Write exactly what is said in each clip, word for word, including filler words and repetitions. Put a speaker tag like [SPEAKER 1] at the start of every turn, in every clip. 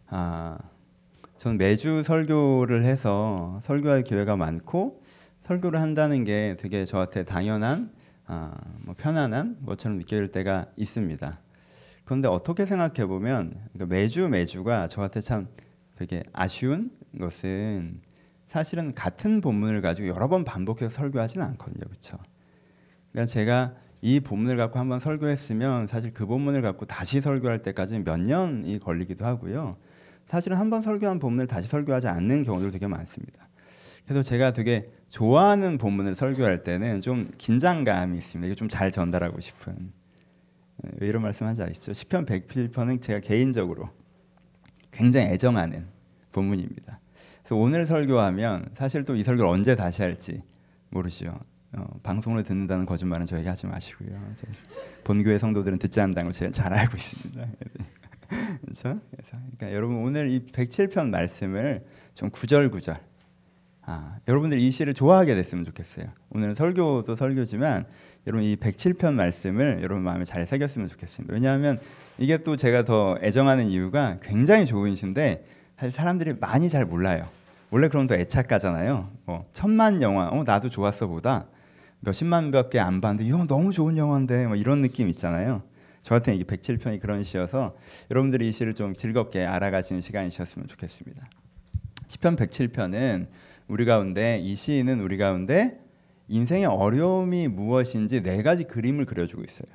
[SPEAKER 1] 아, 저는 매주 설교를 해서 설교할 기회가 많고 설교를 한다는 게 되게 저한테 당연한 아, 뭐 편안한 것처럼 느껴질 때가 있습니다. 그런데 어떻게 생각해 보면 매주 매주가 저한테 참 되게 아쉬운 것은 사실은 같은 본문을 가지고 여러 번 반복해서 설교하지는 않거든요, 그렇죠? 그러니까 제가 이 본문을 갖고 한번 설교했으면 사실 그 본문을 갖고 다시 설교할 때까지 몇 년이 걸리기도 하고요. 사실은 한번 설교한 본문을 다시 설교하지 않는 경우도 되게 많습니다. 그래서 제가 되게 좋아하는 본문을 설교할 때는 좀 긴장감이 있습니다. 이게 좀 잘 전달하고 싶은. 왜 이런 말씀하지 아시죠? 시편 백칠 편은 제가 개인적으로 굉장히 애정하는 본문입니다. 그래서 오늘 설교하면 사실 또 이 설교를 언제 다시 할지 모르죠. 어, 방송을 듣는다는 거짓말은 저에게 하지 마시고요. 본교회 성도들은 듣지 않는다는 걸 제가 잘 알고 있습니다. 그렇죠? 그래서 그러니까 여러분 오늘 이 백칠 편 말씀을 좀 구절구절 아, 여러분들 이 시를 좋아하게 됐으면 좋겠어요. 오늘은 설교도 설교지만 여러분 이 백칠 편 말씀을 여러분 마음에 잘 새겼으면 좋겠습니다. 왜냐하면 이게 또 제가 더 애정하는 이유가 굉장히 좋은 시인데 사실 사람들이 많이 잘 몰라요. 원래 그럼 더 애착가잖아요. 뭐 천만 영화, 어 나도 좋았어 보다 몇십만밖에 안 봤는데 이거 너무 좋은 영화인데 뭐 이런 느낌 있잖아요. 저한테는 이게 백칠 편이 그런 시여서 여러분들이 이 시를 좀 즐겁게 알아가시는 시간이셨으면 좋겠습니다. 시편 백칠 편은 우리 가운데 이 시인은 우리 가운데 인생의 어려움이 무엇인지 네 가지 그림을 그려주고 있어요.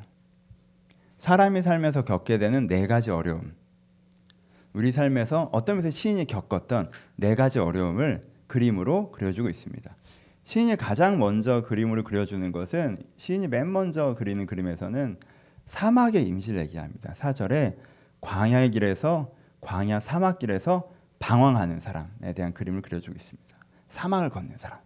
[SPEAKER 1] 사람이 살면서 겪게 되는 네 가지 어려움. 우리 삶에서 어떤 면에서 시인이 겪었던 네 가지 어려움을 그림으로 그려주고 있습니다. 시인이 가장 먼저 그림으로 그려주는 것은 시인이 맨 먼저 그리는 그림에서는 사막의 임시를 얘기합니다. 사 절에 광야의 길에서 광야 사막 길에서 방황하는 사람에 대한 그림을 그려주고 있습니다. 사막을 걷는 사람.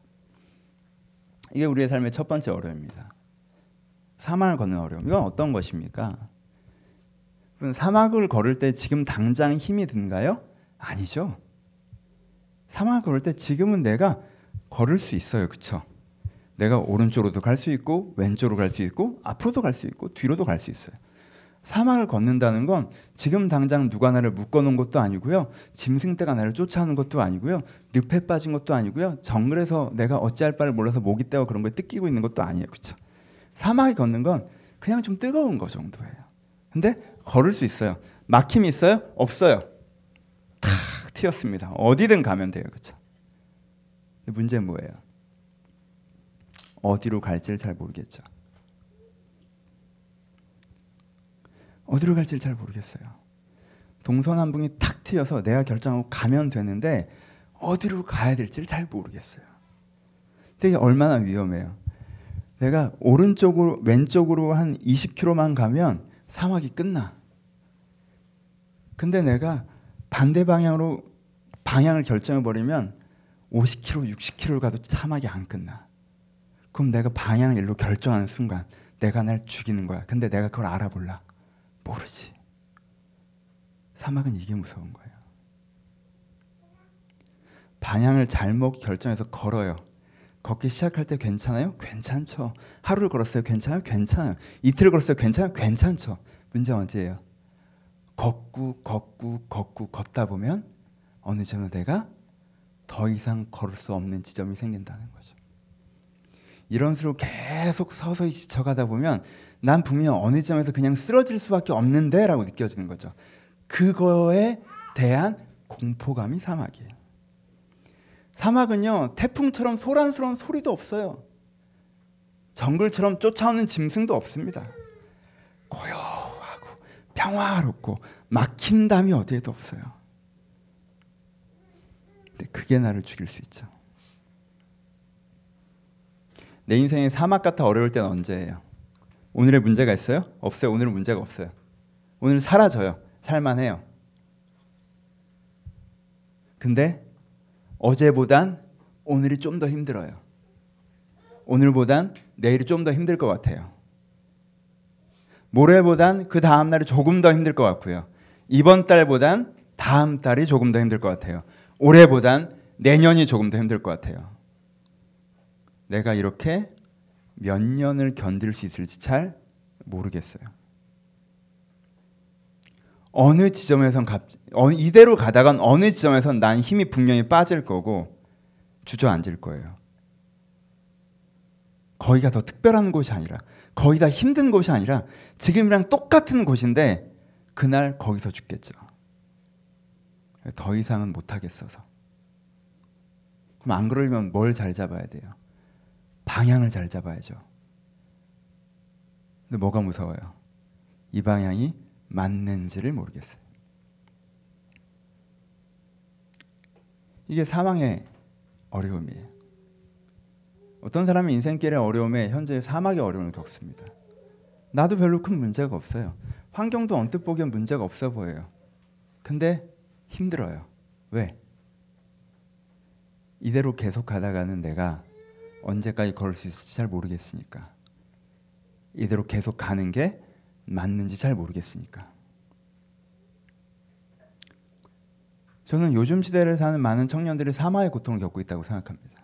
[SPEAKER 1] 이게 우리의 삶의 첫 번째 어려움입니다. 사막을 걷는 어려움. 이건 어떤 것입니까? 사막을 걸을 때 지금 당장 힘이 든가요? 아니죠. 사막을 걸을 때 지금은 내가 걸을 수 있어요. 그렇죠? 내가 오른쪽으로도 갈 수 있고 왼쪽으로 갈 수 있고 앞으로도 갈 수 있고 뒤로도 갈 수 있어요. 사막을 걷는다는 건 지금 당장 누가 나를 묶어놓은 것도 아니고요. 짐승떼가 나를 쫓아오는 것도 아니고요. 늪에 빠진 것도 아니고요. 정글에서 내가 어찌할 바를 몰라서 목이 떼어 그런 거에 뜯기고 있는 것도 아니에요. 그렇죠? 사막에 걷는 건 그냥 좀 뜨거운 거 정도예요. 근데 걸을 수 있어요. 막힘이 있어요? 없어요. 탁 튀었습니다. 어디든 가면 돼요. 그렇죠? 문제는 뭐예요? 어디로 갈지를 잘 모르겠죠. 어디로 갈지를 잘 모르겠어요. 동서남북이 탁 트여서 내가 결정하고 가면 되는데 어디로 가야 될지를 잘 모르겠어요. 되게 얼마나 위험해요. 내가 오른쪽으로 왼쪽으로 한 이십 킬로미터만 가면 사막이 끝나. 근데 내가 반대 방향으로 방향을 결정해 버리면 오십 킬로미터, 육십 킬로미터를 가도 사막이 안 끝나. 그럼 내가 방향을 일로 결정하는 순간 내가 날 죽이는 거야. 근데 내가 그걸 알아볼라? 모르지. 사막은 이게 무서운 거예요. 방향을 잘못 결정해서 걸어요. 걷기 시작할 때 괜찮아요? 괜찮죠. 하루를 걸었어요? 괜찮아요? 괜찮아요. 이틀을 걸었어요? 괜찮아요? 괜찮죠. 문제는 언제예요? 걷고 걷고 걷고 걷다 보면 어느 점에 내가 더 이상 걸을 수 없는 지점이 생긴다는 거죠. 이런 식으로 계속 서서히 지쳐가다 보면 난 분명 어느 점에서 그냥 쓰러질 수밖에 없는데 라고 느껴지는 거죠. 그거에 대한 공포감이 사막이에요. 사막은요, 태풍처럼 소란스러운 소리도 없어요. 정글처럼 쫓아오는 짐승도 없습니다. 고요하고 평화롭고 막힌담이 어디에도 없어요. 근데 그게 나를 죽일 수 있죠. 내 인생에 사막 같아 어려울 때는 언제예요? 오늘의 문제가 있어요? 없어요. 오늘은 문제가 없어요. 오늘 사라져요. 살만해요. 근데 어제보단 오늘이 좀 더 힘들어요. 오늘보단 내일이 좀 더 힘들 것 같아요. 모레보단 그 다음 날이 조금 더 힘들 것 같고요. 이번 달보단 다음 달이 조금 더 힘들 것 같아요. 올해보단 내년이 조금 더 힘들 것 같아요. 내가 이렇게 몇 년을 견딜 수 있을지 잘 모르겠어요. 어느 지점에선 갑, 어, 이대로 가다간 어느 지점에선 난 힘이 분명히 빠질 거고 주저앉을 거예요. 거기가 더 특별한 곳이 아니라, 거기다 힘든 곳이 아니라 지금이랑 똑같은 곳인데 그날 거기서 죽겠죠. 더 이상은 못하겠어서. 그럼 안 그러려면 뭘 잘 잡아야 돼요? 방향을 잘 잡아야죠. 근데 뭐가 무서워요? 이 방향이 맞는지를 모르겠어요. 이게 사망의 어려움이에요. 어떤 사람이 인생길의 어려움에 현재 사막의 어려움을 겪습니다. 나도 별로 큰 문제가 없어요. 환경도 언뜻 보기엔 문제가 없어 보여요. 근데 힘들어요. 왜? 이대로 계속 가다가는 내가 언제까지 걸을 수 있을지 잘 모르겠으니까. 이대로 계속 가는 게 맞는지 잘 모르겠으니까. 저는 요즘 시대를 사는 많은 청년들이 사망의 고통을 겪고 있다고 생각합니다.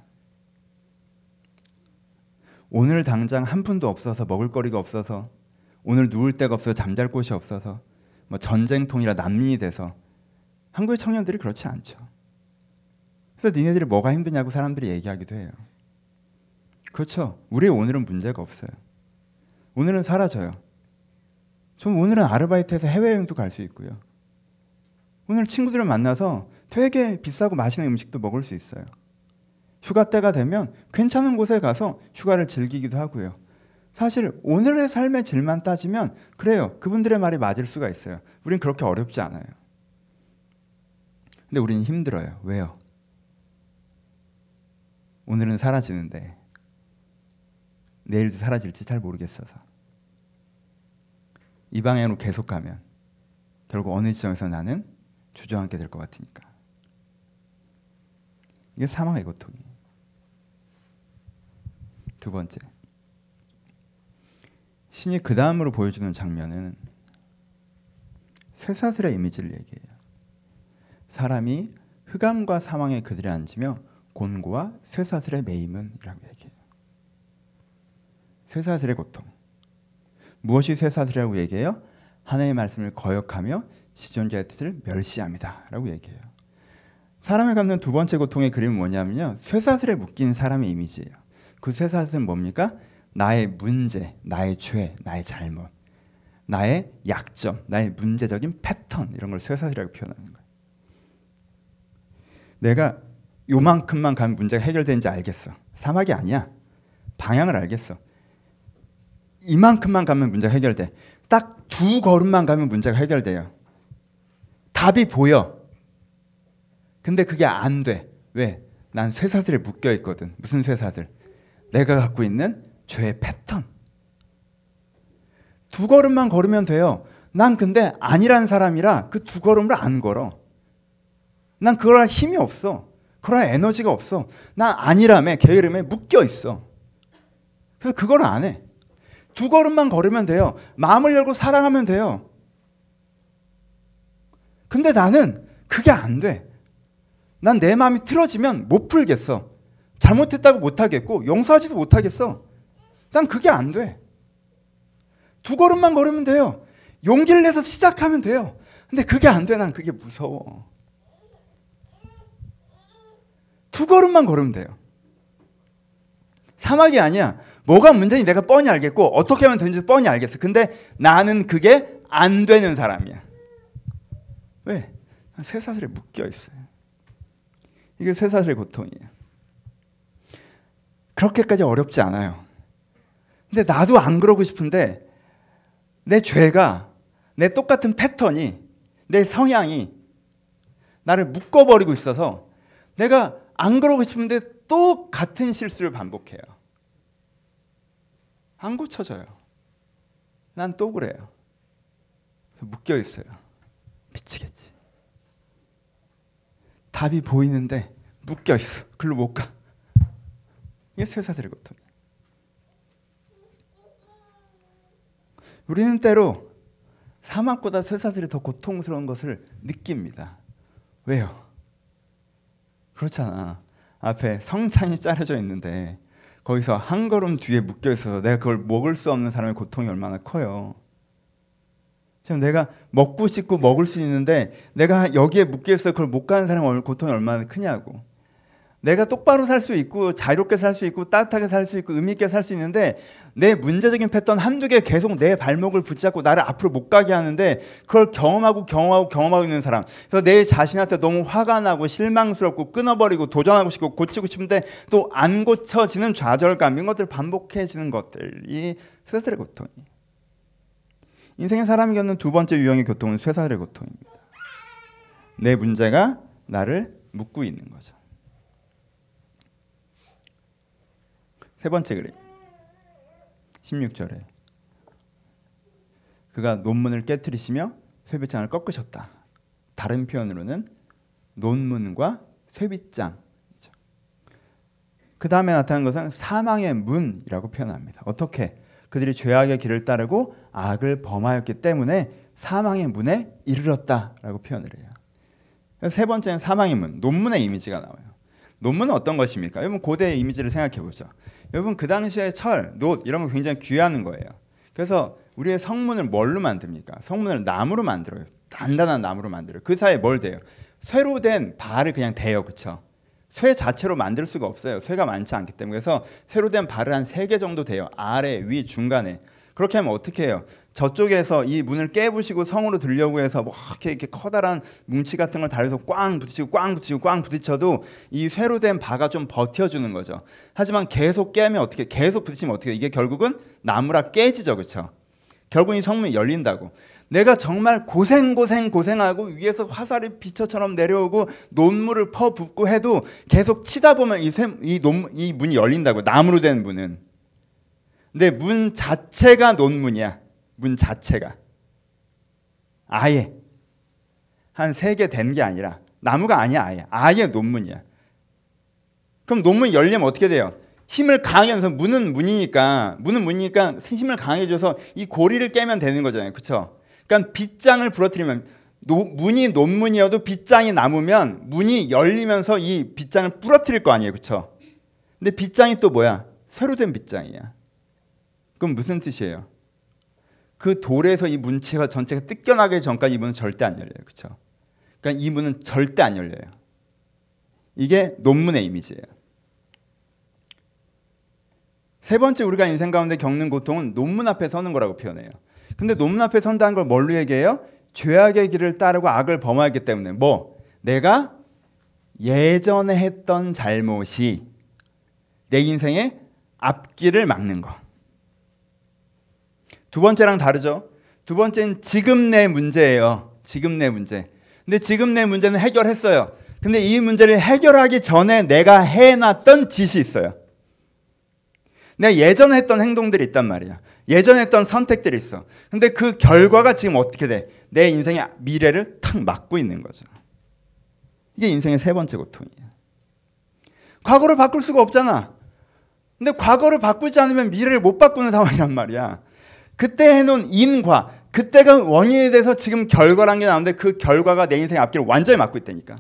[SPEAKER 1] 오늘 당장 한 푼도 없어서, 먹을 거리가 없어서, 오늘 누울 데가 없어서, 잠잘 곳이 없어서, 뭐 전쟁통이라 난민이 돼서. 한국의 청년들이 그렇지 않죠. 그래서 니네들이 뭐가 힘드냐고 사람들이 얘기하기도 해요. 그렇죠. 우리의 오늘은 문제가 없어요. 오늘은 사라져요. 전 오늘은 아르바이트해서 해외여행도 갈 수 있고요. 오늘 친구들을 만나서 되게 비싸고 맛있는 음식도 먹을 수 있어요. 휴가 때가 되면 괜찮은 곳에 가서 휴가를 즐기기도 하고요. 사실 오늘의 삶의 질만 따지면 그래요. 그분들의 말이 맞을 수가 있어요. 우린 그렇게 어렵지 않아요. 근데 우리는 힘들어요. 왜요? 오늘은 사라지는데 내일도 사라질지 잘 모르겠어서. 이 방향으로 계속 가면 결국 어느 지점에서 나는 주저앉게 될 것 같으니까. 이게 사망의 고통이에요. 두 번째, 신이 그 다음으로 보여주는 장면은 쇠사슬의 이미지를 얘기해요. 사람이 흑암과 사망에 그들에 앉으며 곤고와 쇠사슬의 매임은 이라고 얘기해요. 쇠사슬의 고통. 무엇이 쇠사슬이라고 얘기해요? 하나님의 말씀을 거역하며 지존자의 뜻을 멸시합니다 라고 얘기해요. 사람을 갖는 두 번째 고통의 그림은 뭐냐면요, 쇠사슬에 묶인 사람의 이미지예요. 그 쇠사슬은 뭡니까? 나의 문제, 나의 죄, 나의 잘못, 나의 약점, 나의 문제적인 패턴, 이런 걸 쇠사슬이라고 표현하는 거예요. 내가 요만큼만 가면 문제가 해결되는지 알겠어. 사막이 아니야. 방향을 알겠어. 이만큼만 가면 문제가 해결돼. 딱 두 걸음만 가면 문제가 해결돼요. 답이 보여. 근데 그게 안 돼. 왜? 난 쇠사슬에 묶여 있거든. 무슨 쇠사슬? 내가 갖고 있는 죄의 패턴. 두 걸음만 걸으면 돼요. 난 근데 아니란 사람이라 그 두 걸음을 안 걸어. 난 그걸 할 힘이 없어. 그럴 에너지가 없어. 난 아니라며, 게으름에 묶여 있어. 그래서 그걸 안 해. 두 걸음만 걸으면 돼요. 마음을 열고 사랑하면 돼요. 근데 나는 그게 안 돼. 난 내 마음이 틀어지면 못 풀겠어. 잘못했다고 못하겠고 용서하지도 못하겠어. 난 그게 안 돼. 두 걸음만 걸으면 돼요. 용기를 내서 시작하면 돼요. 근데 그게 안 돼. 난 그게 무서워. 두 걸음만 걸으면 돼요. 사막이 아니야. 뭐가 문제인지 내가 뻔히 알겠고 어떻게 하면 되는지 뻔히 알겠어. 근데 나는 그게 안 되는 사람이야. 왜? 쇠사슬에 묶여 있어요. 이게 쇠사슬의 고통이에요. 그렇게까지 어렵지 않아요. 근데 나도 안 그러고 싶은데 내 죄가, 내 똑같은 패턴이, 내 성향이 나를 묶어버리고 있어서 내가 안 그러고 싶은데 또 같은 실수를 반복해요. 안 고쳐져요. 난 또 그래요. 묶여 있어요. 미치겠지. 답이 보이는데 묶여 있어. 글로 못 가. 이게 쇠사슬의 고통이에요. 우리는 때로 사막보다 쇠사슬이 더 고통스러운 것을 느낍니다. 왜요? 그렇잖아. 앞에 성창이 짜려져 있는데 거기서 한 걸음 뒤에 묶여 있어서 내가 그걸 먹을 수 없는 사람의 고통이 얼마나 커요. 지금 내가 먹고 싶고 먹을 수 있는데 내가 여기에 묶여있어 그걸 못 가는 사람의 고통이 얼마나 크냐고. 내가 똑바로 살 수 있고 자유롭게 살 수 있고 따뜻하게 살 수 있고 의미 있게 살 수 있는데 내 문제적인 패턴 한두 개 계속 내 발목을 붙잡고 나를 앞으로 못 가게 하는데 그걸 경험하고 경험하고 경험하고 있는 사람. 그래서 내 자신한테 너무 화가 나고 실망스럽고 끊어버리고 도전하고 싶고 고치고 싶은데 또 안 고쳐지는 좌절감, 이런 것들 반복해지는 것들이 쇠사슬의 고통이에요. 인생의 사람이 겪는 두 번째 유형의 고통은 쇠사슬의 고통입니다. 내 문제가 나를 묶고 있는 거죠. 세 번째 그림 십육 절에 그가 논문을 깨트리시며 쇠빗장을 꺾으셨다. 다른 표현으로는 논문과 쇠빗장이죠. 그 다음에 나타난 것은 사망의 문이라고 표현합니다. 어떻게? 그들이 죄악의 길을 따르고 악을 범하였기 때문에 사망의 문에 이르렀다라고 표현을 해요. 세 번째는 사망의 문, 논문의 이미지가 나와요. 논문은 어떤 것입니까? 여러분 고대의 이미지를 생각해 보죠. 여러분 그 당시에 철, 놋 이런 거 굉장히 귀한 거예요. 그래서 우리의 성문을 뭘로 만듭니까? 성문을 나무로 만들어요. 단단한 나무로 만들어요. 그 사이에 뭘 대요? 쇠로 된 발을 그냥 대요. 그렇죠? 쇠 자체로 만들 수가 없어요. 쇠가 많지 않기 때문에. 그래서 쇠로 된 발을 한 세 개 정도 대요. 아래, 위, 중간에. 그렇게 하면 어떻게 해요? 저쪽에서 이 문을 깨부시고 성으로 들려고 해서 뭐 이렇게, 이렇게 커다란 뭉치 같은 걸 달려서 꽝 부딪히고 꽝 부딪히고 꽝 부딪혀도 이 쇠로 된 바가 좀 버텨주는 거죠. 하지만 계속 깨면 어떻게, 계속 부딪히면 어떻게, 이게 결국은 나무라 깨지죠. 그렇죠? 결국은 이 성문이 열린다고. 내가 정말 고생 고생 고생하고 위에서 화살이 비처처럼 내려오고 논문을 퍼붓고 해도 계속 치다 보면 이, 쇠, 이, 논, 이 문이 열린다고. 나무로 된 문은. 근데 문 자체가 논문이야. 문 자체가. 아예. 한 세 개 된 게 아니라. 나무가 아니야. 아예. 아예 논문이야. 그럼 논문이 열리면 어떻게 돼요? 힘을 강하게 해서 문은 문이니까 문은 문이니까 힘을 강하게 줘서 이 고리를 깨면 되는 거잖아요. 그렇죠? 그러니까 빗장을 부러뜨리면 노, 문이 논문이어도 빗장이 남으면 문이 열리면서 이 빗장을 부러뜨릴 거 아니에요. 그렇죠? 근데 빗장이 또 뭐야? 쇠로 된 빗장이야. 그럼 무슨 뜻이에요? 그 돌에서 이 문체가 전체가 뜯겨나기 전까지 이 문은 절대 안 열려요. 그렇죠? 그러니까 이 문은 절대 안 열려요. 이게 논문의 이미지예요. 세 번째 우리가 인생 가운데 겪는 고통은 논문 앞에 서는 거라고 표현해요. 근데 논문 앞에 선다는 걸 뭘로 얘기해요? 죄악의 길을 따르고 악을 범하기 때문에. 뭐? 내가 예전에 했던 잘못이 내 인생의 앞길을 막는 거. 두 번째랑 다르죠. 두 번째는 지금 내 문제예요. 지금 내 문제. 근데 지금 내 문제는 해결했어요. 근데 이 문제를 해결하기 전에 내가 해놨던 짓이 있어요. 내가 예전에 했던 행동들이 있단 말이야. 예전에 했던 선택들이 있어. 근데 그 결과가 지금 어떻게 돼? 내 인생의 미래를 탁 막고 있는 거죠. 이게 인생의 세 번째 고통이에요. 과거를 바꿀 수가 없잖아. 근데 과거를 바꾸지 않으면 미래를 못 바꾸는 상황이란 말이야. 그때 해놓은 인과, 그때가 원인이 돼서 지금 결과란 게 나오는데 그 결과가 내 인생의 앞길을 완전히 막고 있다니까.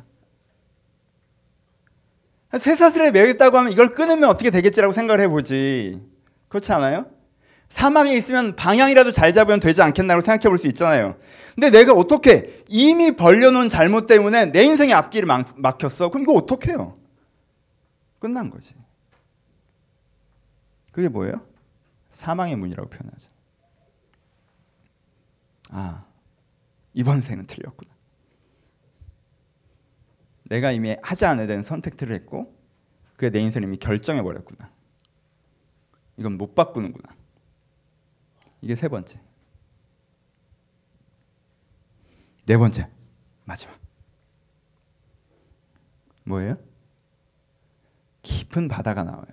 [SPEAKER 1] 쇠사슬에 매여 있다고 하면 이걸 끊으면 어떻게 되겠지라고 생각을 해보지. 그렇지 않아요? 사막에 있으면 방향이라도 잘 잡으면 되지 않겠나라고 생각해 볼 수 있잖아요. 근데 내가 어떻게 이미 벌려놓은 잘못 때문에 내 인생의 앞길이 막, 막혔어. 그럼 이거 어떻게 해요? 끝난 거지. 그게 뭐예요? 사망의 문이라고 표현하죠. 아, 이번 생은 틀렸구나. 내가 이미 하지 않아야 되는 선택들을 했고 그게 내 인생을 이미 결정해버렸구나. 이건 못 바꾸는구나. 이게 세 번째. 네 번째, 마지막. 뭐예요? 깊은 바다가 나와요.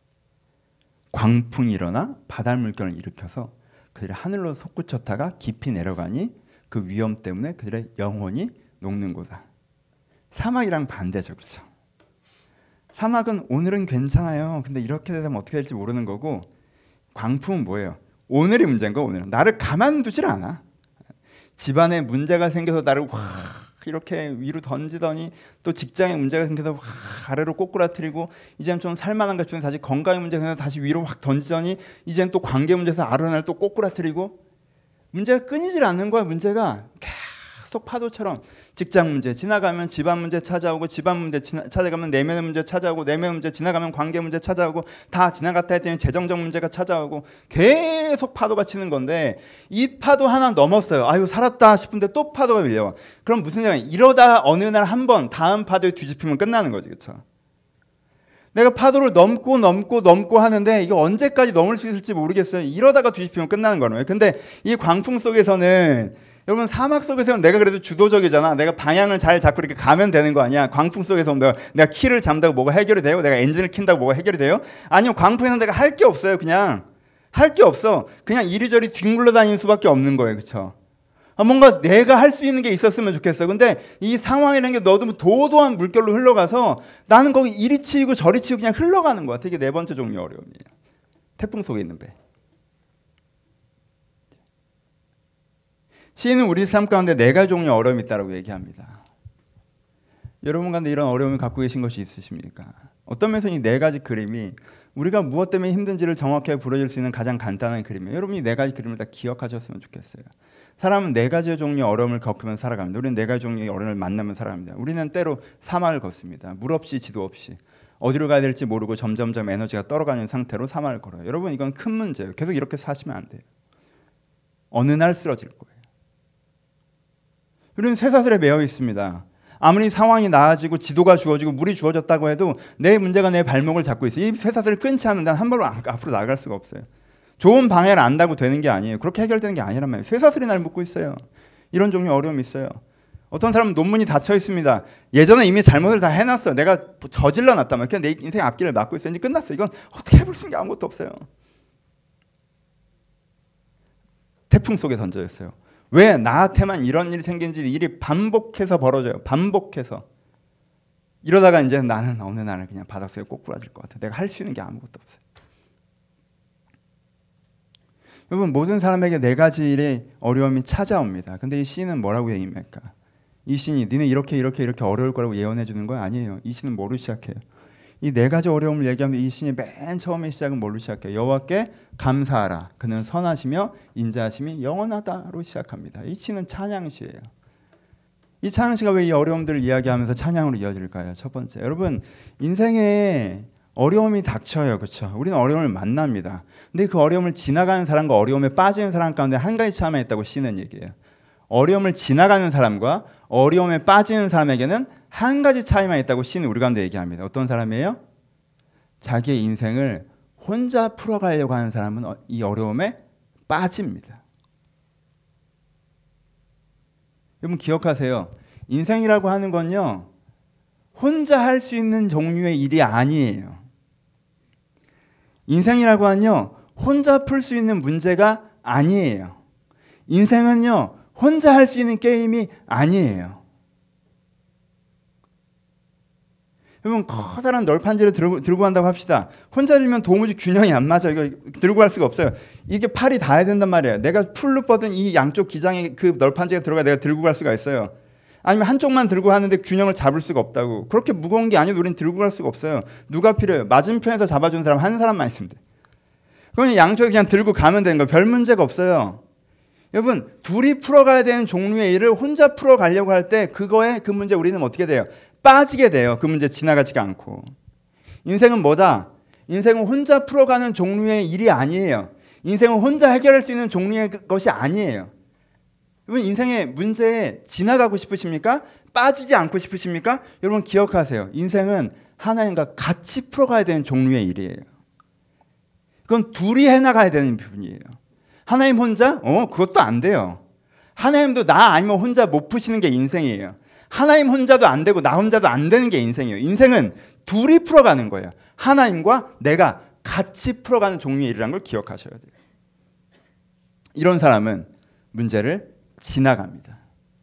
[SPEAKER 1] 광풍이 일어나 바닷물결을 일으켜서 그들이 하늘로 솟구쳤다가 깊이 내려가니 그 위험 때문에 그들의 영혼이 녹는 곳이다. 사막이랑 반대죠. 그렇죠? 사막은 오늘은 괜찮아요. 근데 이렇게 되면 어떻게 될지 모르는 거고, 광풍은 뭐예요? 오늘이 문제인 거. 오늘은 나를 가만두질 않아. 집안에 문제가 생겨서 나를 확 이렇게 위로 던지더니 또 직장에 문제가 생겨서 확 아래로 꼬꾸라뜨리고, 이제는 좀 살만한 것 싶으면 다시 건강에 문제가 생겨서 다시 위로 확 던지더니 이제는 또 관계 문제에서 아래로 또 꼬꾸라뜨리고, 문제가 끊이질 않는 거야. 문제가 계속 파도처럼 직장 문제 지나가면 집안 문제 찾아오고 집안 문제 지나, 찾아가면 내면의 문제 찾아오고 내면 문제 지나가면 관계 문제 찾아오고 다 지나갔다 했더니 재정적 문제가 찾아오고 계속 파도가 치는 건데 이 파도 하나 넘었어요. 아유 살았다 싶은데 또 파도가 밀려와. 그럼 무슨 생각이 이러다 어느 날 한 번 다음 파도에 뒤집히면 끝나는 거지. 그렇죠? 내가 파도를 넘고 넘고 넘고 하는데 이게 언제까지 넘을 수 있을지 모르겠어요. 이러다가 뒤집히면 끝나는 거예요. 근데 이 광풍 속에서는 여러분 사막 속에서는 내가 그래도 주도적이잖아. 내가 방향을 잘 잡고 이렇게 가면 되는 거 아니야. 광풍 속에서 내가, 내가 키를 잡는다고 뭐가 해결이 돼요? 내가 엔진을 킨다고 뭐가 해결이 돼요? 아니요. 광풍에서 내가 할 게 없어요. 그냥 할 게 없어. 그냥 이리저리 뒹굴러 다니는 수밖에 없는 거예요. 그렇죠? 아, 뭔가 내가 할 수 있는 게 있었으면 좋겠어. 근데 이 상황이라는 게 너무 도도한 물결로 흘러가서 나는 거기 이리 치이고 저리 치이고 그냥 흘러가는 거야. 이게 네 번째 종류의 어려움이에요. 태풍 속에 있는 배. 시인은 우리 삶 가운데 네 가지 종류의 어려움이 있다고 얘기합니다. 여러분 가운데 이런 어려움을 갖고 계신 것이 있으십니까? 어떤 면에서 이 네 가지 그림이 우리가 무엇 때문에 힘든지를 정확하게 부러질 수 있는 가장 간단한 그림이에요. 여러분이 네 가지 그림을 다 기억하셨으면 좋겠어요. 사람은 네 가지 종류의 어려움을 겪으면 살아갑니다. 우리는 네 가지 종류의 어려움을 만나면 살아갑니다. 우리는 때로 사막을 걷습니다. 물 없이 지도 없이. 어디로 가야 될지 모르고 점점점 에너지가 떨어가는 상태로 사막을 걸어요. 여러분 이건 큰 문제예요. 계속 이렇게 사시면 안 돼요. 어느 날 쓰러질 거예요. 우리는 쇠사슬에 매여 있습니다. 아무리 상황이 나아지고 지도가 주어지고 물이 주어졌다고 해도 내 문제가 내 발목을 잡고 있어요. 이 쇠사슬을 끊지 않으면 난 한 발로 앞으로 나갈 수가 없어요. 좋은 방향을 안다고 되는 게 아니에요. 그렇게 해결되는 게 아니란 말이에요. 쇠사슬이 날 묶고 있어요. 이런 종류의 어려움이 있어요. 어떤 사람은 논문이 닫혀 있습니다. 예전에 이미 잘못을 다 해놨어. 내가 저질러 놨단 말이에요. 그냥 내 인생 앞길을 막고 있어요. 이제 끝났어. 이건 어떻게 해볼 수 있는 게 아무것도 없어요. 태풍 속에 던져졌어요. 왜 나한테만 이런 일이 생긴지 일이 반복해서 벌어져요. 반복해서. 이러다가 이제 나는 어느 날은 그냥 바닷속에 꼬꾸라질 것 같아. 내가 할 수 있는 게 아무것도 없어요. 여러분 모든 사람에게 네 가지 일의 어려움이 찾아옵니다. 근데 이 시인은 뭐라고 얘기합니까? 이 시인이 니네 이렇게 이렇게 이렇게 어려울 거라고 예언해 주는 거 아니에요. 이 시는 뭐로 시작해요? 이 네 가지 어려움을 얘기하면 이 시인이 맨 처음에 시작은 뭘로 시작해요? 여호와께 감사하라. 그는 선하시며 인자하심이 영원하다로 시작합니다. 이 시는 찬양시예요. 이 찬양시가 왜 이 어려움들을 이야기하면서 찬양으로 이어질까요? 첫 번째, 여러분 인생에 어려움이 닥쳐요. 그렇죠? 우리는 어려움을 만납니다. 근데 그 어려움을 지나가는 사람과 어려움에 빠지는 사람 가운데 한 가지 차이만 있다고 시는 얘기해요. 어려움을 지나가는 사람과 어려움에 빠지는 사람에게는 한 가지 차이만 있다고 시는 우리 가운데 얘기합니다. 어떤 사람이에요? 자기의 인생을 혼자 풀어가려고 하는 사람은 이 어려움에 빠집니다. 여러분 기억하세요. 인생이라고 하는 건요. 혼자 할 수 있는 종류의 일이 아니에요. 인생이라고 하면요. 혼자 풀 수 있는 문제가 아니에요. 인생은요. 혼자 할 수 있는 게임이 아니에요. 여러분 커다란 널판지를 들고, 들고 간다고 합시다. 혼자 들면 도무지 균형이 안 맞아. 이거 들고 갈 수가 없어요. 이게 팔이 닿아야 된단 말이에요. 내가 풀로 뻗은 이 양쪽 기장에 그 널판지가 들어가 내가 들고 갈 수가 있어요. 아니면 한쪽만 들고 하는데 균형을 잡을 수가 없다고. 그렇게 무거운 게 아니어도 우리는 들고 갈 수가 없어요. 누가 필요해요? 맞은편에서 잡아주는 사람 한 사람만 있으면 돼. 그건 양쪽에 그냥 들고 가면 되는 거예요. 별 문제가 없어요. 여러분 둘이 풀어가야 되는 종류의 일을 혼자 풀어가려고 할 때 그거에 그 문제 우리는 어떻게 돼요? 빠지게 돼요. 그 문제 지나가지가 않고. 인생은 뭐다? 인생은 혼자 풀어가는 종류의 일이 아니에요. 인생은 혼자 해결할 수 있는 종류의 것이 아니에요. 여러분 인생의 문제에 지나가고 싶으십니까? 빠지지 않고 싶으십니까? 여러분 기억하세요. 인생은 하나님과 같이 풀어가야 되는 종류의 일이에요. 그건 둘이 해나가야 되는 부분이에요. 하나님 혼자? 어, 그것도 안 돼요. 하나님도 나 아니면 혼자 못 푸시는 게 인생이에요. 하나님 혼자도 안 되고 나 혼자도 안 되는 게 인생이에요. 인생은 둘이 풀어가는 거예요. 하나님과 내가 같이 풀어가는 종류의 일이라는 걸 기억하셔야 돼요. 이런 사람은 문제를 지나갑니다.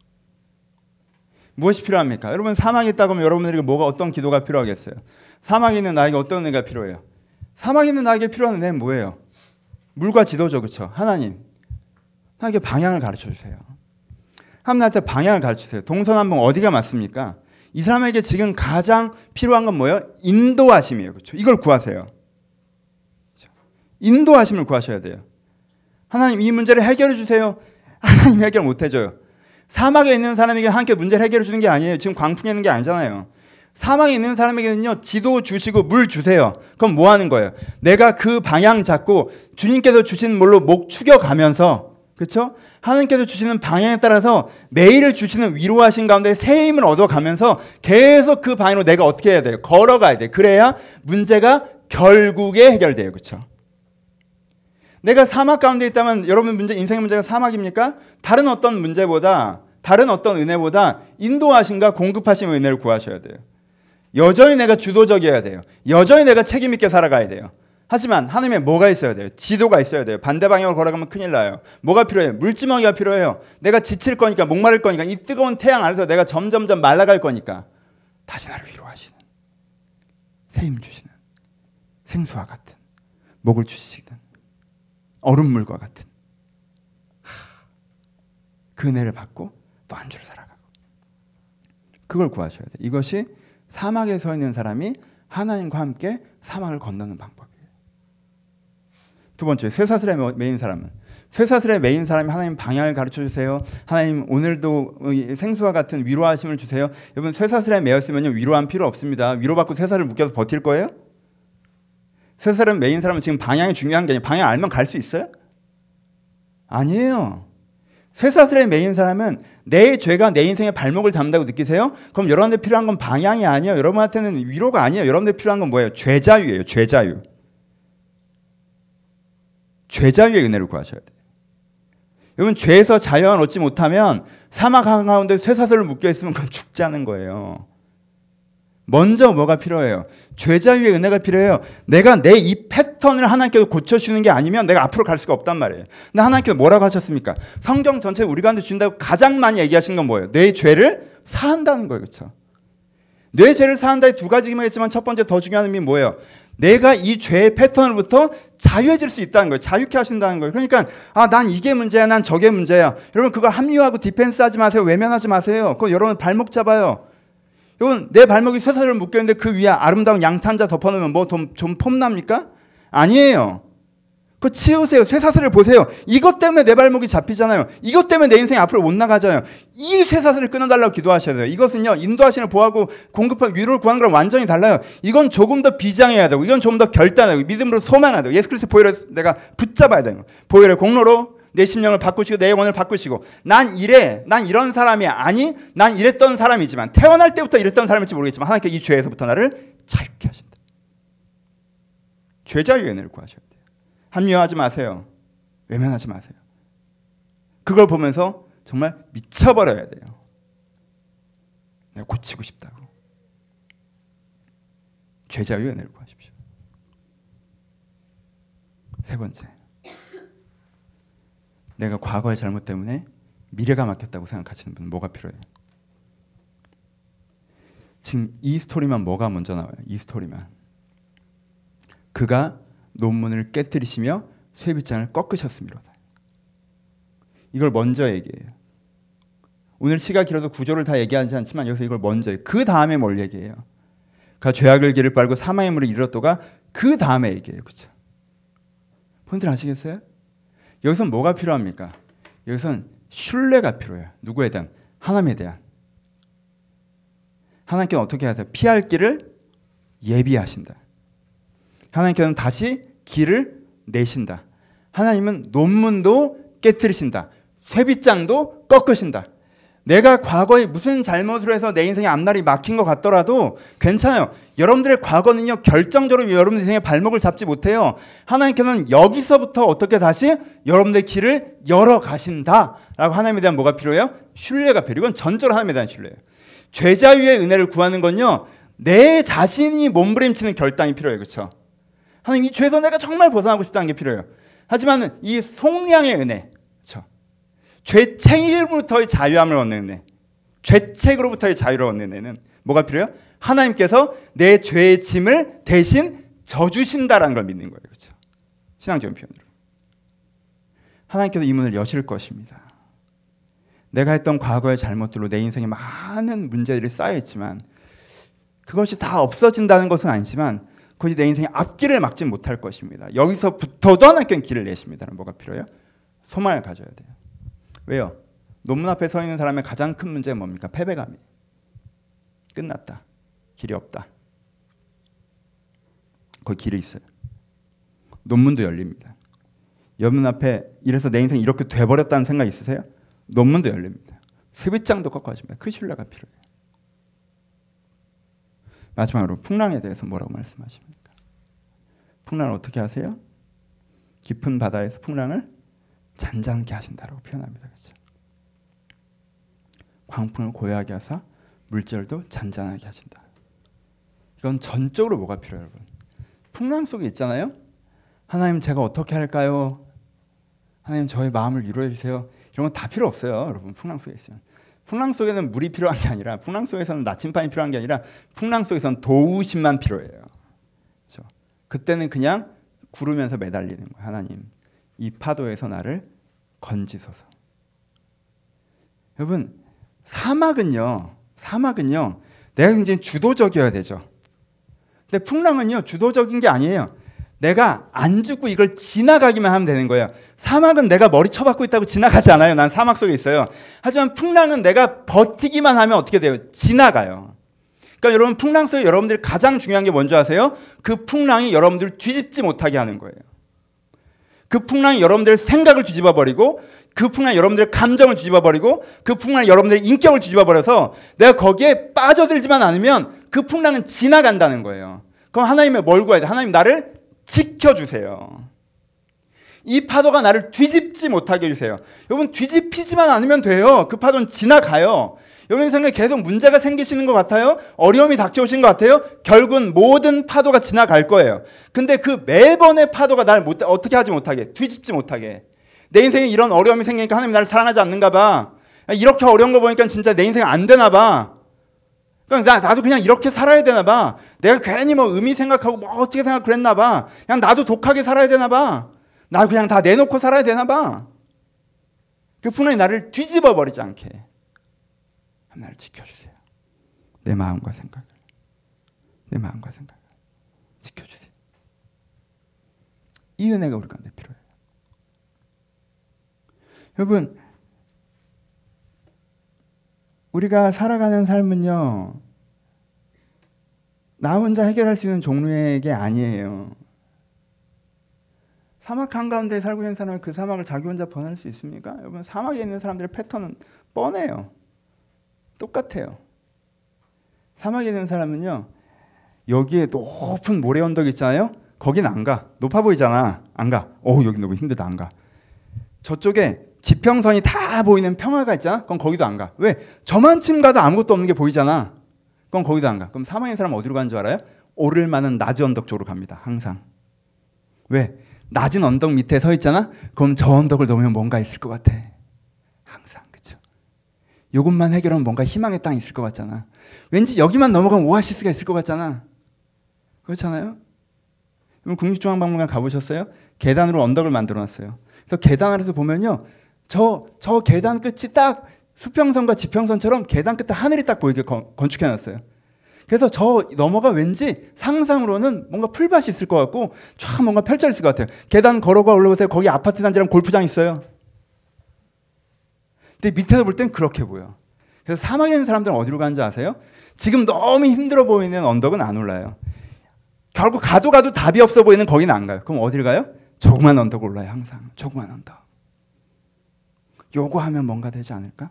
[SPEAKER 1] 무엇이 필요합니까? 여러분 사망이 있다고 하면 여러분들에게 뭐가 어떤 기도가 필요하겠어요? 사망이 있는 나에게 어떤 은혜가 필요해요? 사망이 있는 나에게 필요한 은혜는 뭐예요? 물과 지도죠. 그렇죠? 하나님 나에게 방향을 가르쳐 주세요. 하나님 나한테 방향을 가르치세요. 동서남북 어디가 맞습니까? 이 사람에게 지금 가장 필요한 건 뭐예요? 인도하심이에요. 그렇죠? 이걸 구하세요. 그렇죠? 인도하심을 구하셔야 돼요. 하나님 이 문제를 해결해 주세요. 하나님 해결 못 해줘요. 사막에 있는 사람에게 하나님께 문제를 해결해 주는 게 아니에요. 지금 광풍에 있는 게 아니잖아요. 사막에 있는 사람에게는요, 지도 주시고 물 주세요. 그럼 뭐 하는 거예요? 내가 그 방향 잡고 주님께서 주신 물로 목 축여가면서, 그렇죠? 하나님께서 주시는 방향에 따라서 매일 주시는 위로하신 가운데 새 힘을 얻어가면서 계속 그 방향으로 내가 어떻게 해야 돼요? 걸어가야 돼요. 그래야 문제가 결국에 해결돼요. 그렇죠? 내가 사막 가운데 있다면 여러분 문제, 인생의 문제가 사막입니까? 다른 어떤 문제보다, 다른 어떤 은혜보다 인도하심과 공급하심의 은혜를 구하셔야 돼요. 여전히 내가 주도적이어야 돼요. 여전히 내가 책임 있게 살아가야 돼요. 하지만 하나님의 뭐가 있어야 돼요? 지도가 있어야 돼요. 반대 방향으로 걸어가면 큰일 나요. 뭐가 필요해요? 물주머니가 필요해요. 내가 지칠 거니까, 목마를 거니까, 이 뜨거운 태양 아래서 내가 점점점 말라갈 거니까 다시 나를 위로하시는, 새 힘 주시는, 생수와 같은, 목을 주시는 얼음물과 같은 그 은혜를 받고 또 한 주를 살아가고, 그걸 구하셔야 돼요. 이것이 사막에 서 있는 사람이 하나님과 함께 사막을 건너는 방법이에요. 두 번째, 쇠사슬에 매인 사람은, 쇠사슬에 매인 사람이 하나님 방향을 가르쳐 주세요. 하나님 오늘도 생수와 같은 위로하심을 주세요. 여러분, 쇠사슬에 매였으면요, 위로함 필요 없습니다. 위로받고 쇠사슬을 묶여서 버틸 거예요? 쇠사슬에 매인 사람은 지금 방향이 중요한 게 아니에요. 방향 알면 갈 수 있어요? 아니에요. 쇠사슬에 매인 사람은 내 죄가 내 인생의 발목을 잡는다고 느끼세요? 그럼 여러분들 필요한 건 방향이 아니에요. 여러분한테는 위로가 아니에요. 여러분들 필요한 건 뭐예요? 죄자유예요. 죄자유. 죄자유의 은혜를 구하셔야 돼요. 여러분, 죄에서 자유함을 얻지 못하면 사막 한가운데 쇠사슬을 묶여 있으면 그건 죽자는 거예요. 먼저 뭐가 필요해요? 죄자유의 은혜가 필요해요. 내가 내 이 패턴을 하나님께서 고쳐주는 게 아니면 내가 앞으로 갈 수가 없단 말이에요. 근데 하나님께서 뭐라고 하셨습니까? 성경 전체 우리 가운데 주신다고 가장 많이 얘기하신 건 뭐예요? 내 죄를 사한다는 거예요. 그렇죠? 내 죄를 사한다에 두 가지만 했지만 첫 번째 더 중요한 의미는 뭐예요? 내가 이 죄의 패턴으로부터 자유해질 수 있다는 거예요. 자유케 하신다는 거예요. 그러니까 아, 난 이게 문제야, 난 저게 문제야. 여러분, 그거 합리화하고 디펜스하지 마세요. 외면하지 마세요. 그거 여러분 발목 잡아요. 여러분, 내 발목이 쇠사슬을 묶여있는데 그 위에 아름다운 양탄자 덮어놓으면 뭐 좀, 좀 폼납니까? 아니에요. 그거 치우세요. 쇠사슬을 보세요. 이것 때문에 내 발목이 잡히잖아요. 이것 때문에 내 인생이 앞으로 못 나가잖아요. 이 쇠사슬을 끊어달라고 기도하셔야 돼요. 이것은요, 인도하시는 보하고 공급하고 위로를 구하는 거랑 완전히 달라요. 이건 조금 더 비장해야 되고, 이건 조금 더 결단하고, 믿음으로 소망해야 되고, 예수 그리스도 보혈을 내가 붙잡아야 되는 거예요. 보혈의 공로로 내 심령을 바꾸시고 내 영혼을 바꾸시고, 난 이래, 난 이런 사람이야. 아니, 난 이랬던 사람이지만, 태어날 때부터 이랬던 사람일지 모르겠지만 하나님께 이 죄에서부터 나를 자유케 하신다. 죄자유의 은혜를 구하셔야 돼요. 합리화하지 마세요. 외면하지 마세요. 그걸 보면서 정말 미쳐버려야 돼요. 내가 고치고 싶다고. 죄자유의 은혜를 구하십시오. 세 번째, 내가 과거의 잘못 때문에 미래가 막혔다고 생각하시는 분은 뭐가 필요해요? 지금 이 스토리만 뭐가 먼저 나와요? 이 스토리만. 그가 논문을 깨뜨리시며 쇠빗장을 꺾으셨습니다. 이걸 먼저 얘기해요. 오늘 시가 길어서 구조를 다 얘기하지 않지만 여기서 이걸 먼저 해요. 그 다음에 뭘 얘기해요? 그가 죄악을 길을 빨고 사망의 물을 이뤘도가 그 다음에 얘기해요. 그렇죠? 본인들 아시겠어요? 여기선 뭐가 필요합니까? 여기선 신뢰가 필요해요. 누구에 대한? 하나님에 대한. 하나님께는 어떻게 하세요? 피할 길을 예비하신다. 하나님께서는 다시 길을 내신다. 하나님은 논문도 깨뜨리신다. 쇠빗장도 꺾으신다. 내가 과거에 무슨 잘못을 해서 내 인생의 앞날이 막힌 것 같더라도 괜찮아요. 여러분들의 과거는요, 결정적으로 여러분 인생의 발목을 잡지 못해요. 하나님께서는 여기서부터 어떻게 다시 여러분들의 길을 열어가신다라고 하나님에 대한 뭐가 필요해요? 신뢰가 필요해요. 이건 전적으로 하나님에 대한 신뢰예요. 죄자유의 은혜를 구하는 건요, 내 자신이 몸부림치는 결단이 필요해요. 그렇죠? 하나님, 이 죄에서 내가 정말 벗어나고 싶다는 게 필요해요. 하지만 이 속량의 은혜, 그렇죠? 죄책으로부터의 자유함을 얻는 은혜, 죄책으로부터의 자유를 얻는 은혜는 뭐가 필요해요? 하나님께서 내 죄의 짐을 대신 져주신다라는 걸 믿는 거예요. 그렇죠? 신앙적인 표현으로. 하나님께서 이 문을 여실 것입니다. 내가 했던 과거의 잘못들로 내 인생에 많은 문제들이 쌓여있지만 그것이 다 없어진다는 것은 아니지만 그것이 내 인생의 앞길을 막지 못할 것입니다. 여기서부터도 하나님께는 길을 내십니다. 뭐가 필요해요? 소망을 가져야 돼요. 왜요? 논문 앞에 서 있는 사람의 가장 큰 문제는 뭡니까? 패배감이. 끝났다. 길이 없다. 거기 길이 있어요. 논문도 열립니다. 논문 앞에 이래서 내 인생이 이렇게 돼버렸다는 생각 있으세요? 논문도 열립니다. 쇠빗장도 꺾어집니다. 그 신뢰가 필요해요. 마지막으로 풍랑에 대해서 뭐라고 말씀하십니까? 풍랑을 어떻게 하세요? 깊은 바다에서 풍랑을 잔잔케 하신다라고 표현합니다. 그렇죠? 광풍을 고요하게 하사 물결도 잔잔하게 하신다. 이건 전적으로 뭐가 필요해요, 여러분? 풍랑 속에 있잖아요. 하나님 제가 어떻게 할까요? 하나님 저의 마음을 위로해 주세요. 이런 건 다 필요 없어요, 여러분. 풍랑 속에 있으면. 풍랑 속에는 물이 필요한 게 아니라, 풍랑 속에서는 나침반이 필요한 게 아니라, 풍랑 속에서는 도우심만 필요해요. 그렇죠? 그때는 그냥 구르면서 매달리는 거예요. 하나님, 이 파도에서 나를 건지소서. 여러분, 사막은요, 사막은요, 내가 굉장히 주도적이어야 되죠. 근데 풍랑은요, 주도적인 게 아니에요. 내가 안 죽고 이걸 지나가기만 하면 되는 거예요. 사막은 내가 머리 쳐박고 있다고 지나가지 않아요. 난 사막 속에 있어요. 하지만 풍랑은 내가 버티기만 하면 어떻게 돼요? 지나가요. 그러니까 여러분, 풍랑 속에 여러분들이 가장 중요한 게 뭔지 아세요? 그 풍랑이 여러분들을 뒤집지 못하게 하는 거예요. 그 풍랑이 여러분들의 생각을 뒤집어버리고, 그 풍랑이 여러분들의 감정을 뒤집어버리고, 그 풍랑이 여러분들의 인격을 뒤집어버려서 내가 거기에 빠져들지만 않으면 그 풍랑은 지나간다는 거예요. 그럼 하나님의 뭘 구해야 돼? 하나님 나를 지켜주세요. 이 파도가 나를 뒤집지 못하게 해주세요. 여러분, 뒤집히지만 않으면 돼요. 그 파도는 지나가요. 여러분 생각에 계속 문제가 생기시는 것 같아요? 어려움이 닥쳐오신 것 같아요? 결국은 모든 파도가 지나갈 거예요. 근데 그 매번의 파도가 날 못, 어떻게 하지 못하게, 뒤집지 못하게. 내 인생에 이런 어려움이 생기니까 하나님 나를 사랑하지 않는가 봐. 이렇게 어려운 거 보니까 진짜 내 인생 안 되나 봐. 그러니까 나, 나도 그냥 이렇게 살아야 되나 봐. 내가 괜히 뭐 의미 생각하고 뭐 어떻게 생각 그랬나 봐. 그냥 나도 독하게 살아야 되나 봐. 나 그냥 다 내놓고 살아야 되나 봐. 그 풍랑이 나를 뒤집어 버리지 않게 나를 지켜주세요. 내 마음과 생각을, 내 마음과 생각을 지켜주세요. 이 은혜가 우리 가운데 필요해요. 여러분, 우리가 살아가는 삶은요, 나 혼자 해결할 수 있는 종류의 게 아니에요. 사막 한가운데 살고 있는 사람은 그 사막을 자기 혼자 번할 수 있습니까? 여러분, 사막에 있는 사람들의 패턴은 뻔해요. 똑같아요. 사막에 있는 사람은요, 여기에 높은 모래 언덕 있잖아요. 거긴 안 가. 높아 보이잖아. 안 가. 어, 여기 너무 힘들다. 안 가. 저쪽에 지평선이 다 보이는 평화가 있잖아. 그건 거기도 안 가. 왜? 저만큼 가도 아무것도 없는 게 보이잖아. 그건 거기도 안 가. 그럼 사막에 있는 사람은 어디로 가는 줄 알아요? 오를 만한 낮은 언덕 쪽으로 갑니다. 항상. 왜? 낮은 언덕 밑에 서 있잖아. 그럼 저 언덕을 넘으면 뭔가 있을 것 같아. 항상. 그렇죠? 이것만 해결하면 뭔가 희망의 땅이 있을 것 같잖아. 왠지 여기만 넘어가면 오아시스가 있을 것 같잖아. 그렇잖아요? 국립중앙박물관 가보셨어요? 계단으로 언덕을 만들어놨어요. 그래서 계단 아래서 보면요, 저, 저 계단 끝이 딱 수평선과 지평선처럼 계단 끝에 하늘이 딱 보이게 건, 건축해놨어요. 그래서 저 넘어가 왠지 상상으로는 뭔가 풀밭이 있을 것 같고 쫙 뭔가 펼쳐 있을 것 같아요. 계단 걸어가 올라오세요. 거기 아파트 단지랑 골프장 있어요. 근데 밑에서 볼 땐 그렇게 보여. 그래서 사막에 있는 사람들은 어디로 가는지 아세요? 지금 너무 힘들어 보이는 언덕은 안 올라요. 결국 가도 가도 답이 없어 보이는 거기는 안 가요. 그럼 어디를 가요? 조그만 언덕 올라요. 항상 조그만 언덕. 요거 하면 뭔가 되지 않을까?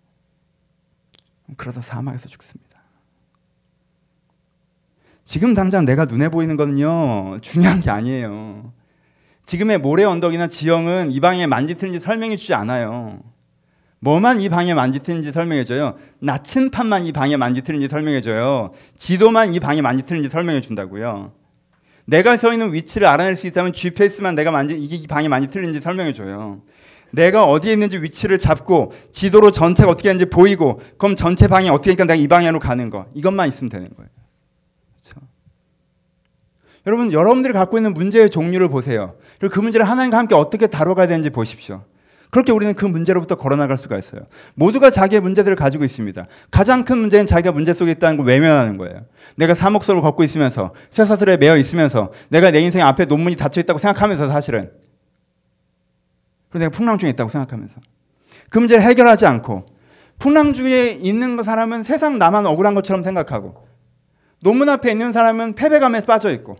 [SPEAKER 1] 그러다 사막에서 죽습니다. 지금 당장 내가 눈에 보이는 거는요, 중요한 게 아니에요. 지금의 모래 언덕이나 지형은 이 방에 만지트는지 설명해 주지 않아요. 뭐만 이 방에 만지트는지 설명해 줘요? 나침판만 이 방에 만지트는지 설명해 줘요. 지도만 이 방에 만지트는지 설명해 준다고요. 내가 서 있는 위치를 알아낼 수 있다면 지피에스만 내가 만지, 이게 이 방에 만지트는지 설명해 줘요. 내가 어디에 있는지 위치를 잡고 지도로 전체가 어떻게 하는지 보이고, 그럼 전체 방이 어떻게 하니까 내가 이 방향으로 가는 거, 이것만 있으면 되는 거예요. 그렇죠? 여러분, 여러분들이 갖고 있는 문제의 종류를 보세요. 그리고 그 문제를 하나님과 함께 어떻게 다뤄가야 되는지 보십시오. 그렇게 우리는 그 문제로부터 걸어나갈 수가 있어요. 모두가 자기의 문제들을 가지고 있습니다. 가장 큰 문제는 자기가 문제 속에 있다는 걸 외면하는 거예요. 내가 사목서를 걷고 있으면서, 쇠사슬에 매여 있으면서, 내가 내 인생 앞에 논문이 닫혀 있다고 생각하면서, 사실은 그리고 내가 풍랑 중에 있다고 생각하면서. 그 문제를 해결하지 않고 풍랑주의에 있는 사람은 세상 나만 억울한 것처럼 생각하고 논문 앞에 있는 사람은 패배감에 빠져 있고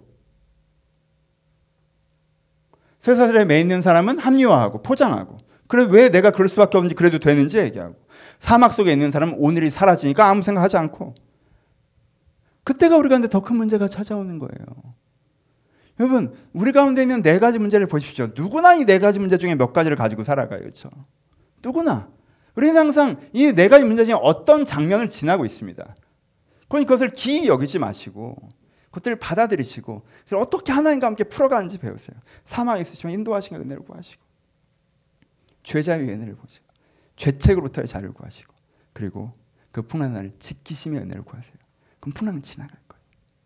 [SPEAKER 1] 쇠사슬에 매 있는 사람은 합리화하고 포장하고 그래 왜 내가 그럴 수밖에 없는지 그래도 되는지 얘기하고 사막 속에 있는 사람은 오늘이 사라지니까 아무 생각하지 않고 그때가 우리 가운데 더 큰 문제가 찾아오는 거예요. 여러분 우리 가운데 있는 네 가지 문제를 보십시오. 누구나 이 네 가지 문제 중에 몇 가지를 가지고 살아가요. 그렇죠? 누구나. 우리는 항상 이 네 가지 문제 중에 어떤 장면을 지나고 있습니다. 그러니 그것을 기이 여기지 마시고 그것들을 받아들이시고 어떻게 하나님과 함께 풀어가는지 배우세요. 사망에 있으시면 인도하시는 은혜를 구하시고 죄자유의 은혜를 보시고 죄책으로부터의 자유를 구하시고 그리고 그 풍랑의 날을 지키심의 은혜를 구하세요. 그럼 풍랑은 지나갈 거예요.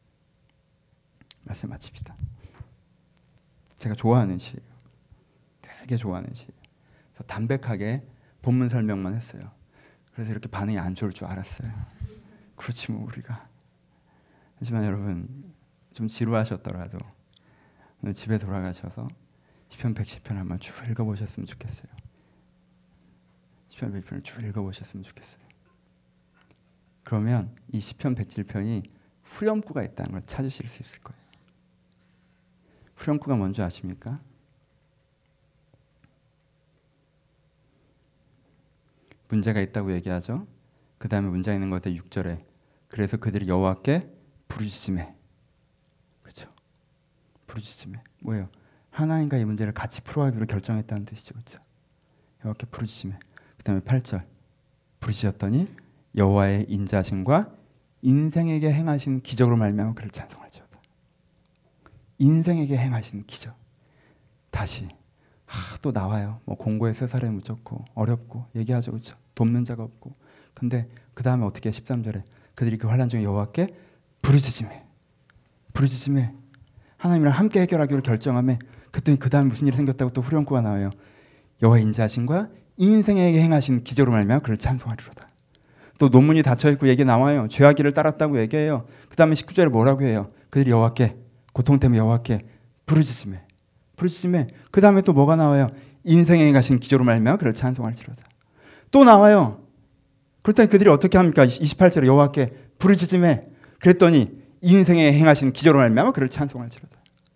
[SPEAKER 1] 말씀 마칩시다. 제가 좋아하는 시예요. 되게 좋아하는 시예요. 그래서 담백하게 본문 설명만 했어요. 그래서 이렇게 반응이 안 좋을 줄 알았어요. 그렇지 뭐 우리가. 하지만 여러분 좀 지루하셨더라도 오늘 집에 돌아가셔서 시편 백십 편 한번 쭉 읽어보셨으면 좋겠어요. 시편 백십 편을 쭉 읽어보셨으면 좋겠어요. 그러면 이 시편 백칠 편이 후렴구가 있다는 걸 찾으실 수 있을 거예요. 후렴구가 뭔지 아십니까? 문제가 있다고 얘기하죠. 그 다음에 문제가 있는 것 같아 육 절에 그래서 그들이 여호와께 부르짖으매. 그렇죠? 부르짖으매. 뭐예요? 하나님과 이 문제를 같이 풀어가기로 결정했다는 뜻이죠. 그렇죠? 여호와께 부르짖으매. 그 다음에 팔 절 부르짖었더니 여호와의 인자하심과 인생에게 행하신 기적으로 말미암아 그를 찬송할지어다. 인생에게 행하신 기적. 다시 아, 또 나와요. 뭐 공고의 쇠사슬에 묻혔고 어렵고 얘기하죠. 그렇죠? 돕는 자가 없고. 근데 그 다음에 어떻게 해? 십삼 절에 그들이 그 환난 중에 여호와께 부르짖으매. 부르짖으매. 하나님이랑 함께 해결하기로 결정하매. 그랬더니 그 다음에 무슨 일이 생겼다고 또 후렴구가 나와요. 여호와의 인자하심과 인생에게 행하신 기적으로 말미암아 그를 찬송하리로다. 또 논문이 닫혀있고 얘기 나와요. 죄악 길을 따랐다고 얘기해요. 그 다음에 십구 절에 뭐라고 해요? 그들이 여호와께 고통 때문에 여호와께 부르짖으매. 부르짖으매. 그 다음에 또 뭐가 나와요? 인생에 행하신 기적으로 말미암아 그를 찬송할지로다. 또 나와요. 그랬더니 그들이 어떻게 합니까? 이십팔 절에 여호와께 부르짖으매. 그랬더니 인생에 행하신 기적으로 말미암아 그를 찬송할지로다.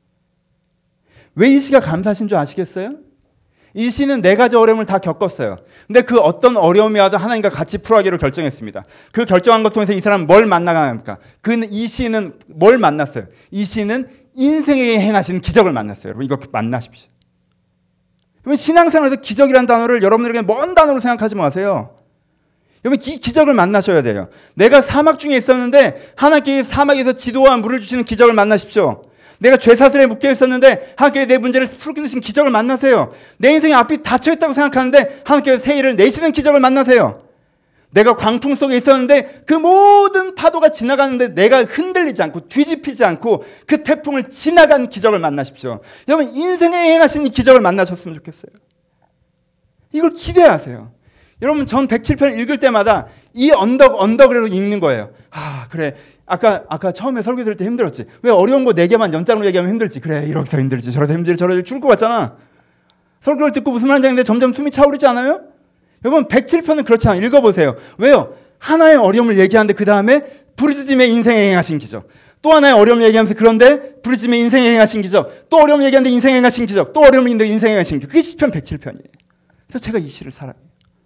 [SPEAKER 1] 왜 이 시가 감사하신 줄 아시겠어요? 이 시는 네 가지 어려움을 다 겪었어요. 근데 그 어떤 어려움이 와도 하나님과 같이 풀어가기로 결정했습니다. 그 결정한 것 통해서 이 사람은 뭘 만나갑니까? 그 이 시는 뭘 만났어요? 이 시는 인생에 행하신 기적을 만났어요. 여러분 이거 만나십시오. 여러분 신앙생활에서 기적이라는 단어를 여러분들에게 먼 단어로 생각하지 마세요. 여러분 기, 기적을 만나셔야 돼요. 내가 사막 중에 있었는데 하나님께 사막에서 지도와 물을 주시는 기적을 만나십시오. 내가 죄사슬에 묶여 있었는데 하나님께 내 문제를 풀어주신 기적을 만나세요. 내 인생의 앞이 닫혀있다고 생각하는데 하나님께서 새 일을 내시는 기적을 만나세요. 내가 광풍 속에 있었는데 그 모든 파도가 지나가는데 내가 흔들리지 않고 뒤집히지 않고 그 태풍을 지나간 기적을 만나십시오. 여러분 인생에 행하신 이 기적을 만나셨으면 좋겠어요. 이걸 기대하세요. 여러분 전 백칠 편 읽을 때마다 이 언덕 언덕으로 읽는 거예요. 아 그래 아까 아까 처음에 설교 들을 때 힘들었지. 왜 어려운 거 네 개만 연장으로 얘기하면 힘들지. 그래 이렇게 더 힘들지 저렇게 힘들지 저렇게 죽을 것 같잖아. 설교를 듣고 무슨 말인지 아는데 점점 숨이 차오르지 않아요? 여러분 백칠 편은 그렇지 않아요. 읽어보세요. 왜요? 하나의 어려움을 얘기하는데 그 다음에 부르짖음의 인생에 행하신 기적. 또 하나의 어려움을 얘기하면서 그런데 부르짖음의 인생에 행하신 기적. 또 어려움을 얘기하는데 인생에 행하신 기적. 또 어려움을 얘기하는데 인생에 행하신 기적. 그게 시편 백칠 편이에요. 그래서 제가 이 시를 사랑해요.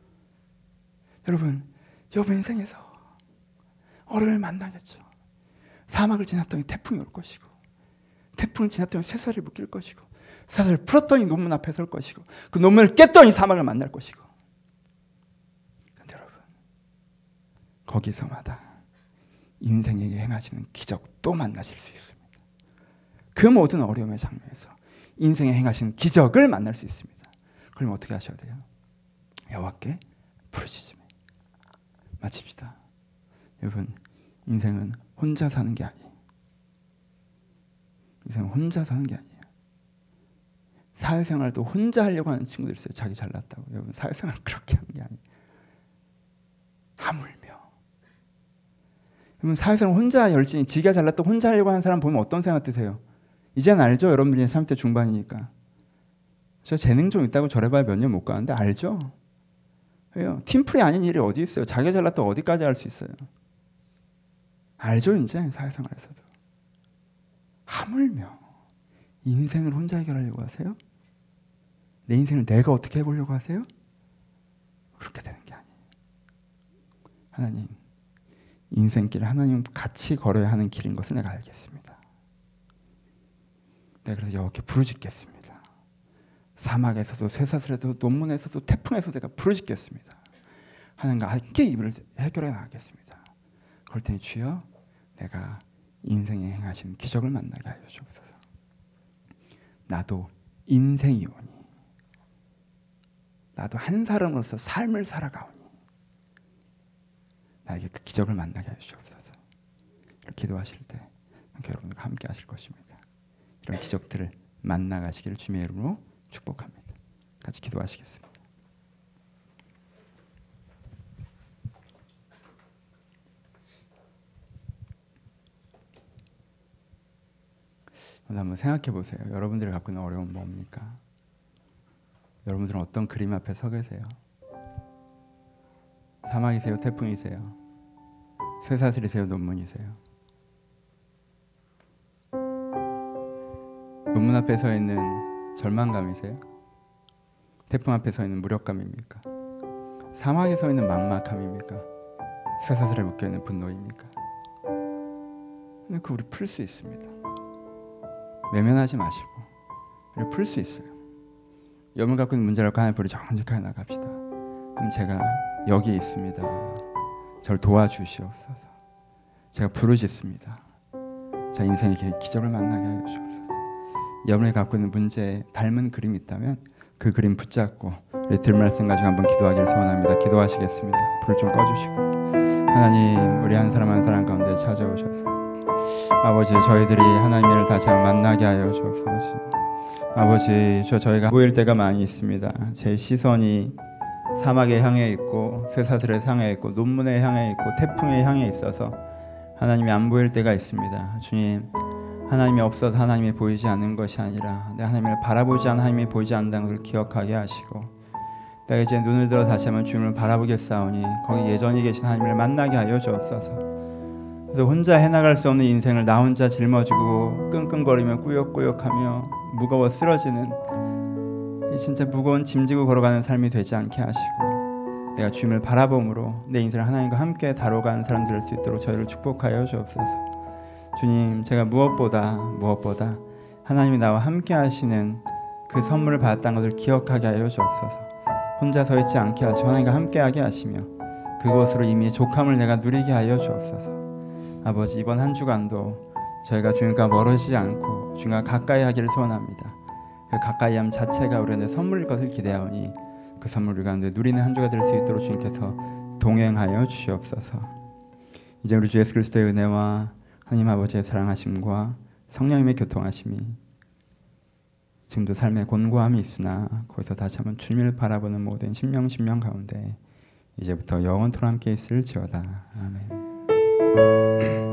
[SPEAKER 1] 여러분 여러분 인생에서 어려움을 만나겠죠. 사막을 지났더니 태풍이 올 것이고 태풍을 지났더니 쇠사슬을 묶일 것이고 쇠사슬을 풀었더니 논문 앞에 설 것이고 그 논문을 깼더니 사막을 만날 것이고 그런데 여러분 거기서마다 인생에게 행하시는 기적도 만나실 수 있습니다. 그 모든 어려움의 장면에서 인생에 행하시는 기적을 만날 수 있습니다. 그럼 어떻게 하셔야 돼요? 여호와께 부르짖으며 마칩시다. 여러분 인생은 혼자 사는 게 아니에요. 인생은 혼자 사는 게 아니에요. 사회생활도 혼자 하려고 하는 친구들 있어요. 자기 잘났다고. 여러분 사회생활 그렇게 하는 게 아니에요. 하물며 여러분 사회생활 혼자 열심히 지가 잘났다고 혼자 하려고 하는 사람 보면 어떤 생각 드세요? 이제는 알죠? 여러분들이 삼십 대 중반이니까. 저 재능 좀 있다고 저래봐야 몇 년 못 가는데 알죠? 왜요? 팀플이 아닌 일이 어디 있어요? 자기가 잘났다고 어디까지 할 수 있어요? 알죠, 이제 사회생활에서도. 하물며 인생을 혼자 해결하려고 하세요? 내 인생을 내가 어떻게 해보려고 하세요? 그렇게 되는 게 아니에요. 하나님, 인생길 하나님 같이 걸어야 하는 길인 것을 내가 알겠습니다. 내가 그래서 이렇게 부르짖겠습니다. 사막에서도 쇠사슬에서도 논문에서도 태풍에서도 내가 부르짖겠습니다. 하나님과 함께 입을 해결해 나가겠습니다. 그럴 테니 주여, 내가 인생에 행하신 기적을 만나게 하여 주옵소서. 나도 인생이오니, 나도 한 사람으로서 삶을 살아가오니 나에게 그 기적을 만나게 하여 주옵소서. 이렇게 기도하실 때 여러분들과 함께 하실 것입니다. 이런 기적들을 만나가시기를 주님의 이름으로 축복합니다. 같이 기도하시겠습니다. 한번 생각해 보세요. 여러분들이 갖고 있는 어려움은 뭡니까? 여러분들은 어떤 그림 앞에 서 계세요? 사막이세요? 태풍이세요? 쇠사슬이세요? 논문이세요? 논문 앞에 서 있는 절망감이세요? 태풍 앞에 서 있는 무력감입니까? 사막에 서 있는 막막함입니까? 쇠사슬에 묶여 있는 분노입니까? 근데 그 우리 풀 수 있습니다. 외면하지 마시고 우리 풀 수 있어요. 여러분 갖고 있는 문제를 갖고 하나님 앞으로 정직하게 나갑시다. 그럼 제가 여기 있습니다. 저를 도와주시옵소서. 제가 부르짖습니다. 제 인생의 기적을 만나게 하여 주옵소서. 여러분이 갖고 있는 문제에 닮은 그림이 있다면 그 그림 붙잡고 우리 들 말씀 가지고 한번 기도하기를 소원합니다. 기도하시겠습니다. 불 좀 꺼주시고 하나님, 우리 한 사람 한 사람 가운데 찾아오셔서 아버지, 저희들이 하나님을 다시 한번 만나게 하여 주옵소서. 아버지, 저 저희가 보일 때가 많이 있습니다. 제 시선이 사막에 향해 있고 쇠사슬에 향해 있고 논문에 향해 있고 태풍에 향해 있어서 하나님이 안 보일 때가 있습니다. 주님, 하나님이 없어서 하나님이 보이지 않는 것이 아니라 내 하나님을 바라보지 않는 하나님이 보이지 않는다는 것을 기억하게 하시고, 내가 이제 눈을 들어 다시 한번 주님을 바라보겠사오니 거기 예전히 계신 하나님을 만나게 하여 주옵소서. 그래서 혼자 해나갈 수 없는 인생을 나 혼자 짊어지고 끙끙거리며 꾸역꾸역하며 무거워 쓰러지는 이 진짜 무거운 짐 지고 걸어가는 삶이 되지 않게 하시고, 내가 주님을 바라봄으로 내 인생을 하나님과 함께 다뤄가는 사람들 될 수 있도록 저희를 축복하여 주옵소서. 주님, 제가 무엇보다 무엇보다 하나님이 나와 함께 하시는 그 선물을 받았다는 것을 기억하게 하여 주옵소서. 혼자 서 있지 않게 하시고 하나님과 함께 하게 하시며 그곳으로 이미 족함을 내가 누리게 하여 주옵소서. 아버지, 이번 한 주간도 저희가 주님과 멀어지지 않고 주님과 가까이 하기를 소원합니다. 그 가까이함 자체가 우리의 선물일 것을 기대하오니 그 선물을 가운데 누리는 한 주가 될 수 있도록 주님께서 동행하여 주시옵소서. 이제 우리 주 예수 그리스도의 은혜와 하나님 아버지의 사랑하심과 성령님의 교통하심이 지금도 삶의 곤고함이 있으나 거기서 다시 한번 주님을 바라보는 모든 심령심령 가운데 이제부터 영원토록 함께 있을지어다. 아멘.